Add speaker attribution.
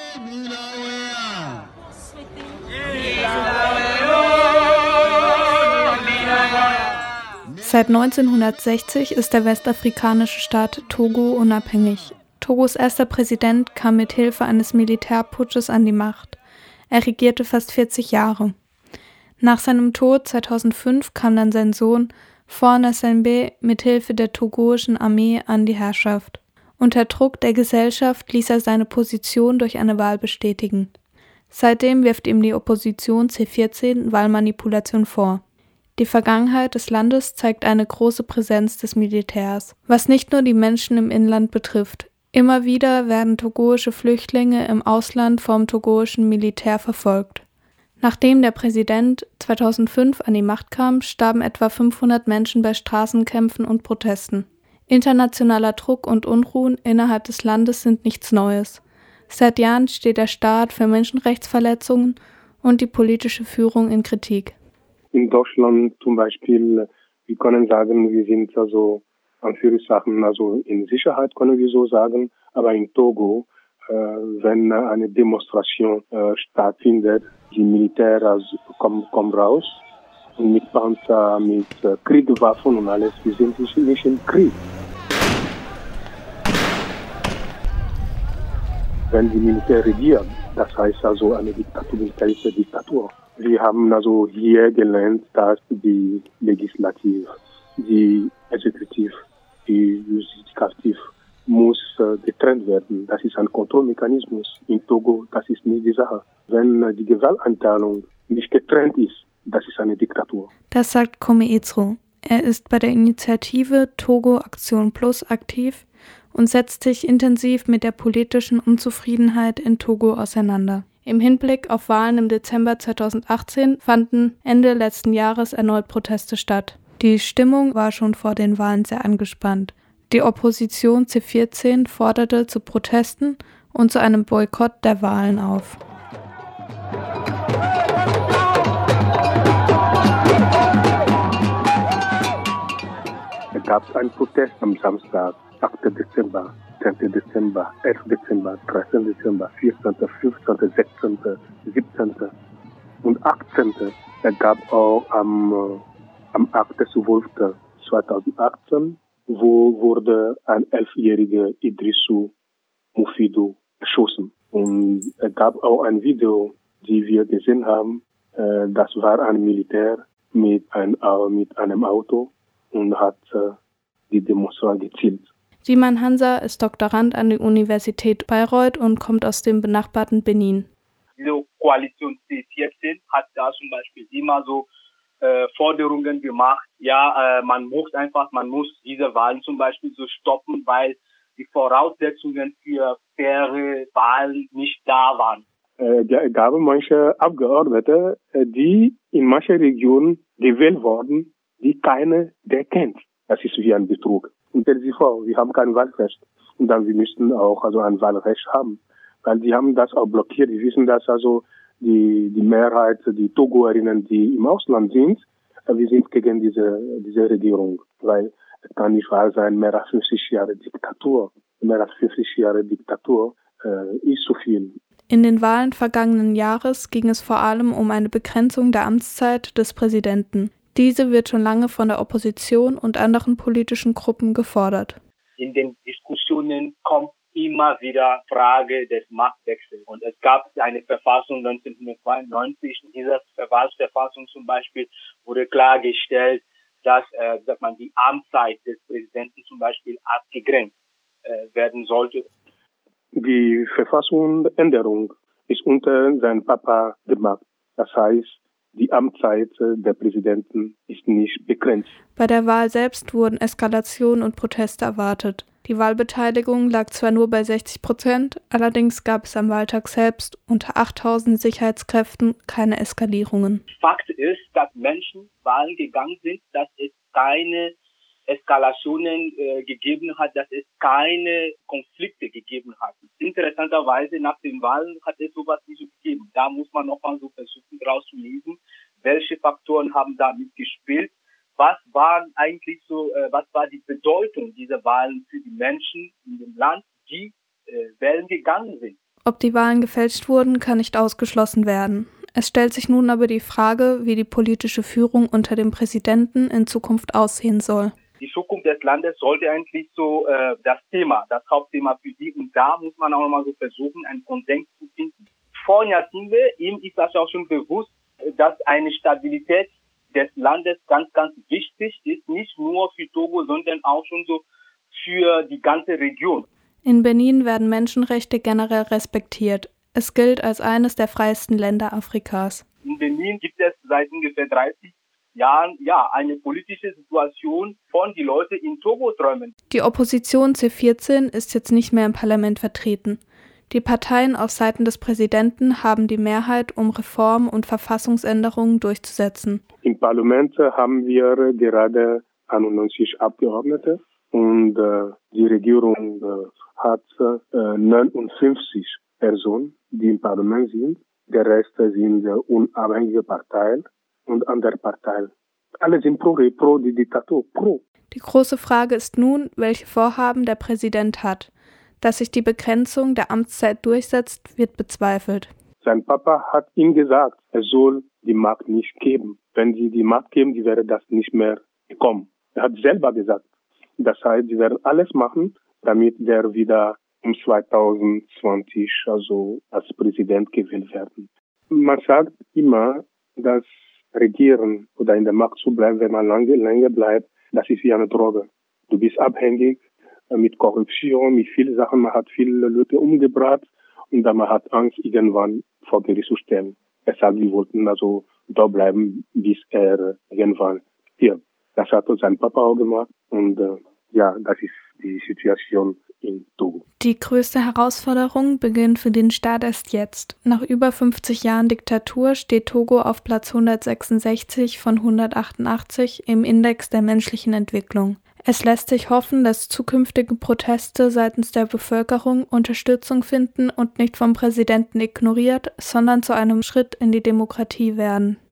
Speaker 1: Seit 1960 ist der westafrikanische Staat Togo unabhängig. Togos erster Präsident kam mit Hilfe eines Militärputsches an die Macht. Er regierte fast 40 Jahre. Nach seinem Tod 2005 kam dann sein Sohn Faure Gnassingbé mit Hilfe der togoischen Armee an die Herrschaft. Unter Druck der Gesellschaft ließ er seine Position durch eine Wahl bestätigen. Seitdem wirft ihm die Opposition C14 Wahlmanipulation vor. Die Vergangenheit des Landes zeigt eine große Präsenz des Militärs, was nicht nur die Menschen im Inland betrifft. Immer wieder werden togoische Flüchtlinge im Ausland vom togoischen Militär verfolgt. Nachdem der Präsident 2005 an die Macht kam, starben etwa 500 Menschen bei Straßenkämpfen und Protesten. Internationaler Druck und Unruhen innerhalb des Landes sind nichts Neues. Seit Jahren steht der Staat für Menschenrechtsverletzungen und die politische Führung in Kritik.
Speaker 2: In Deutschland zum Beispiel, wir können sagen, wir sind also Anführungszeichen, also in Sicherheit können wir so sagen, aber in Togo, wenn eine Demonstration stattfindet, die Militär kommen raus und mit Panzer, mit Kriegswaffen und alles, wir sind nicht im Krieg. Wenn die Militär regiert, das heißt also eine militärische Diktatur. Wir haben also hier gelernt, dass die Legislative, die Exekutive, die Judikative muss getrennt werden. Das ist ein Kontrollmechanismus. In Togo, das ist nicht die Sache. Wenn die Gewaltenteilung nicht getrennt ist, das ist eine Diktatur.
Speaker 1: Das sagt Kome Etsro. Er ist bei der Initiative Togo Aktion Plus aktiv und setzt sich intensiv mit der politischen Unzufriedenheit in Togo auseinander. Im Hinblick auf Wahlen im Dezember 2018 fanden Ende letzten Jahres erneut Proteste statt. Die Stimmung war schon vor den Wahlen sehr angespannt. Die Opposition C14 forderte zu Protesten und zu einem Boykott der Wahlen auf.
Speaker 2: Es gab einen Protest am Samstag, 8. Dezember, 10. Dezember, 11. Dezember, 13. Dezember, 14., 15., 16., 17. und 18. Es gab auch am 8.12.2018, wo wurde ein 11-jähriger Idrissou Mufidou erschossen. Und es gab auch ein Video, die wir gesehen haben. Das war ein Militär mit einem Auto und hat die Demonstranten gezielt.
Speaker 1: Simon Hansa ist Doktorand an der Universität Bayreuth und kommt aus dem benachbarten Benin.
Speaker 3: Diese Koalition C14 hat da zum Beispiel immer so Forderungen gemacht. Ja, man muss diese Wahlen zum Beispiel so stoppen, weil die Voraussetzungen für faire Wahlen nicht da waren.
Speaker 2: Es gab manche Abgeordnete, die in manchen Regionen gewählt wurden, die keiner der kennt. Das ist wie ein Betrug. Und stellen Sie vor, wir haben kein Wahlrecht. Und dann wir müssten auch also ein Wahlrecht haben. Weil die haben das auch blockiert. Die wissen, dass also die Mehrheit, die Togoerinnen, die im Ausland sind, wir sind gegen diese Regierung. Weil es kann nicht wahr sein, mehr als 50 Jahre Diktatur. Mehr als 50 Jahre Diktatur ist zu viel.
Speaker 1: In den Wahlen vergangenen Jahres ging es vor allem um eine Begrenzung der Amtszeit des Präsidenten. Diese wird schon lange von der Opposition und anderen politischen Gruppen gefordert.
Speaker 3: In den Diskussionen kommt immer wieder Frage des Machtwechsels. Und es gab eine Verfassung 1992. In dieser Verfassung zum Beispiel wurde klargestellt, dass die Amtszeit des Präsidenten zum Beispiel abgegrenzt werden sollte.
Speaker 2: Die Verfassungsänderung ist unter seinem Papa gemacht. Das heißt, die Amtszeit der Präsidenten ist nicht begrenzt.
Speaker 1: Bei der Wahl selbst wurden Eskalationen und Proteste erwartet. Die Wahlbeteiligung lag zwar nur bei 60%, allerdings gab es am Wahltag selbst unter 8.000 Sicherheitskräften keine Eskalierungen.
Speaker 3: Fakt ist, dass Menschen Wahlen gegangen sind, dass es keine Eskalationen gegeben hat, dass es keine Konflikte gegeben hat. Interessanterweise nach den Wahlen hat es sowas nicht so gegeben. Da muss man noch mal so versuchen rauszulesen, welche Faktoren haben da mitgespielt, was war die Bedeutung dieser Wahlen für die Menschen in dem Land, die wählen gegangen sind.
Speaker 1: Ob die Wahlen gefälscht wurden, kann nicht ausgeschlossen werden. Es stellt sich nun aber die Frage, wie die politische Führung unter dem Präsidenten in Zukunft aussehen soll.
Speaker 3: Die Zukunft des Landes sollte eigentlich so das Hauptthema für die. Und da muss man auch nochmal so versuchen, einen Konsens zu finden. Vor Jahrzehnten, ihm ist das auch schon bewusst, dass eine Stabilität des Landes ganz, ganz wichtig ist. Nicht nur für Togo, sondern auch schon so für die ganze Region.
Speaker 1: In Benin werden Menschenrechte generell respektiert. Es gilt als eines der freiesten Länder Afrikas.
Speaker 3: In Benin gibt es seit ungefähr 30 Jahren eine politische Situation, von die Leute in Togo träumen.
Speaker 1: Die Opposition C14 ist jetzt nicht mehr im Parlament vertreten. Die Parteien auf Seiten des Präsidenten haben die Mehrheit, um Reformen und Verfassungsänderungen durchzusetzen.
Speaker 2: Im Parlament haben wir gerade 91 Abgeordnete und die Regierung hat 59 Personen, die im Parlament sind. Der Rest sind unabhängige Parteien und andere Parteien. Alle sind pro die Diktatur, pro.
Speaker 1: Die große Frage ist nun, welche Vorhaben der Präsident hat. Dass sich die Begrenzung der Amtszeit durchsetzt, wird bezweifelt.
Speaker 2: Sein Papa hat ihm gesagt, er soll die Macht nicht geben. Wenn sie die Macht geben, die werden das nicht mehr bekommen. Er hat selber gesagt. Das heißt, sie werden alles machen, damit der wieder um 2020 als Präsident gewählt werden. Man sagt immer, dass Regieren oder in der Macht zu bleiben, wenn man lange bleibt, das ist wie eine Droge. Du bist abhängig mit Korruption, mit vielen Sachen. Man hat viele Leute umgebracht und dann man hat Angst, irgendwann vor Gericht zu stellen. Deshalb, die wollten da bleiben, bis er irgendwann stirbt. Das hat sein Papa auch gemacht und das ist die Situation in Togo.
Speaker 1: Die größte Herausforderung beginnt für den Staat erst jetzt. Nach über 50 Jahren Diktatur steht Togo auf Platz 166 von 188 im Index der menschlichen Entwicklung. Es lässt sich hoffen, dass zukünftige Proteste seitens der Bevölkerung Unterstützung finden und nicht vom Präsidenten ignoriert, sondern zu einem Schritt in die Demokratie werden.